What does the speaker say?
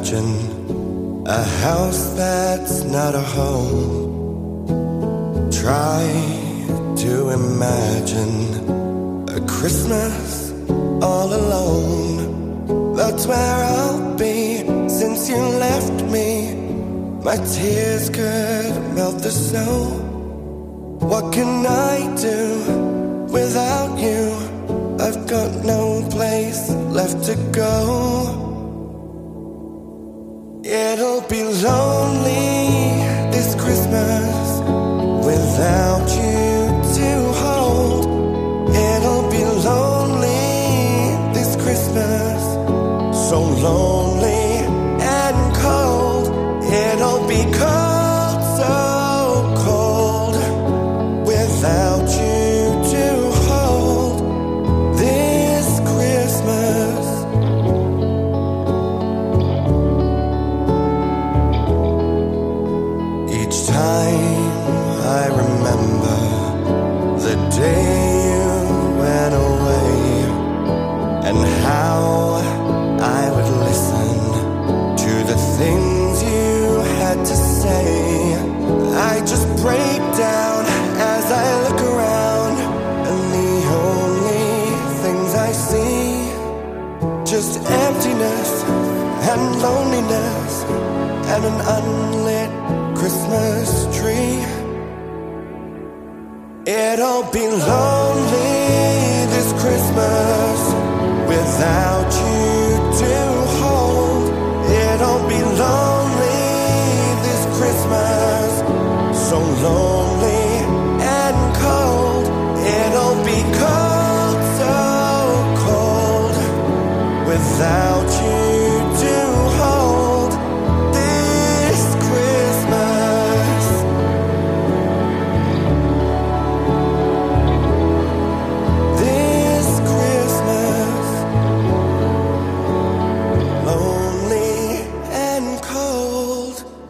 imagine a house that's not a home. Try to imagine a Christmas all alone. That's where I'll be since you left me. My tears could melt the snow. What can I do without you? I've got no place left to go. It'll be lonely this Christmas without you to hold. It'll be lonely this Christmas, so lonely and cold. It'll be cold, so cold, without you to hold this Christmas. Each time I remember the day you went away, and how I would listen to the things you had to say. I just break down as I look around, and the only things I see, just emptiness and loneliness and an unlit Christmas tree. It'll be lonely this Christmas without you to hold. It'll be lonely this Christmas, so lonely and cold. It'll be cold, so cold, without you to hold this Christmas. This Christmas, lonely and cold.